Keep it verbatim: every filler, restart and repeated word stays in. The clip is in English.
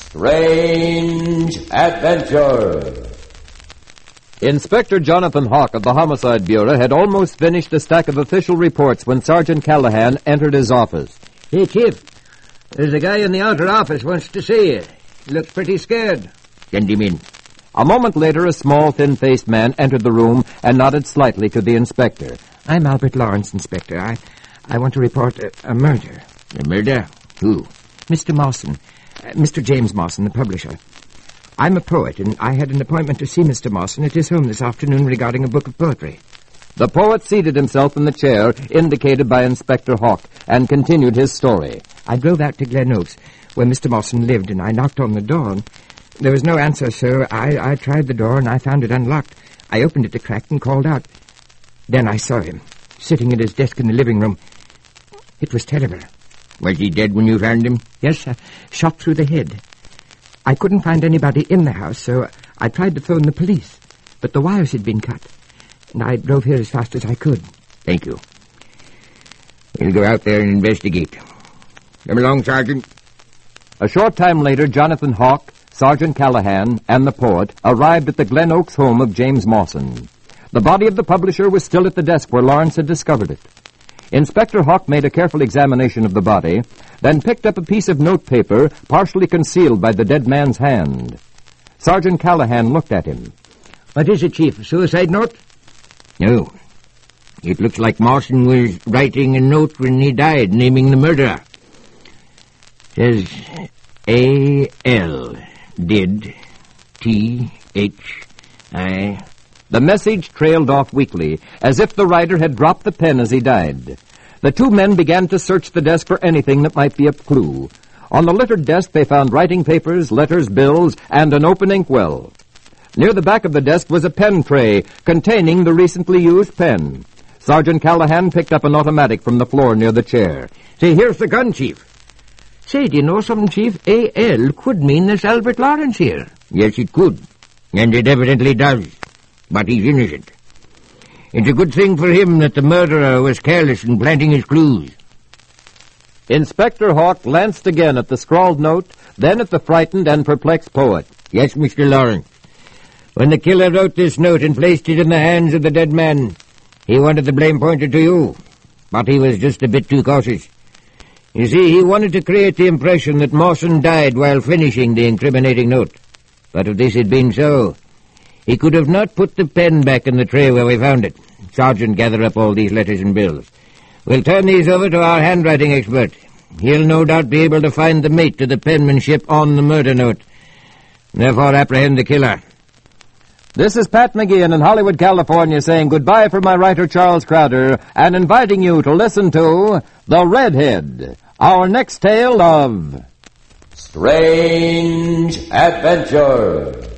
Strange Adventure. Inspector Jonathan Hawk of the Homicide Bureau had almost finished a stack of official reports when Sergeant Callahan entered his office. Hey, Chief. There's a guy in the outer office wants to see you. He looks pretty scared. Send him in. A moment later, a small, thin-faced man entered the room and nodded slightly to the inspector. I'm Albert Lawrence, Inspector. I I want to report a, a murder. A murder? Who? Mister Mawson. Uh, Mister James Mawson, the publisher. I'm a poet, and I had an appointment to see Mister Mawson at his home this afternoon regarding a book of poetry. The poet seated himself in the chair indicated by Inspector Hawk and continued his story. I drove out to Glen Oaks, where Mister Mawson lived, and I knocked on the door. And there was no answer, so I, I tried the door, and I found it unlocked. I opened it a crack and called out. Then I saw him, sitting at his desk in the living room. It was terrible. Was he dead when you found him? Yes, uh, shot through the head. I couldn't find anybody in the house, so I tried to phone the police, but the wires had been cut, and I drove here as fast as I could. Thank you. We'll go out there and investigate. Come along, Sergeant. A short time later, Jonathan Hawk, Sergeant Callahan, and the poet arrived at the Glen Oaks home of James Mawson. The body of the publisher was still at the desk where Lawrence had discovered it. Inspector Hawk made a careful examination of the body, then picked up a piece of notepaper partially concealed by the dead man's hand. Sergeant Callahan looked at him. What is it, Chief? A suicide note? No. It looks like Mawson was writing a note when he died, naming the murderer. It says A L. Did. T. H. I... The message trailed off weakly, as if the writer had dropped the pen as he died. The two men began to search the desk for anything that might be a clue. On the littered desk they found writing papers, letters, bills, and an open inkwell. Near the back of the desk was a pen tray containing the recently used pen. Sergeant Callahan picked up an automatic from the floor near the chair. Say, here's the gun, Chief. Say, do you know something, Chief? A L could mean this Albert Lawrence here. Yes, it could. And it evidently does. But he's innocent. It's a good thing for him that the murderer was careless in planting his clues. Inspector Hawk glanced again at the scrawled note, then at the frightened and perplexed poet. Yes, Mister Lawrence. When the killer wrote this note and placed it in the hands of the dead man, he wanted the blame pointed to you. But he was just a bit too cautious. You see, he wanted to create the impression that Mawson died while finishing the incriminating note. But if this had been so, he could have not put the pen back in the tray where we found it. Sergeant, gather up all these letters and bills. We'll turn these over to our handwriting expert. He'll no doubt be able to find the mate to the penmanship on the murder note. Therefore, apprehend the killer. This is Pat McGeehan in Hollywood, California, saying goodbye for my writer Charles Crowder and inviting you to listen to The Redhead, our next tale of Strange Adventure.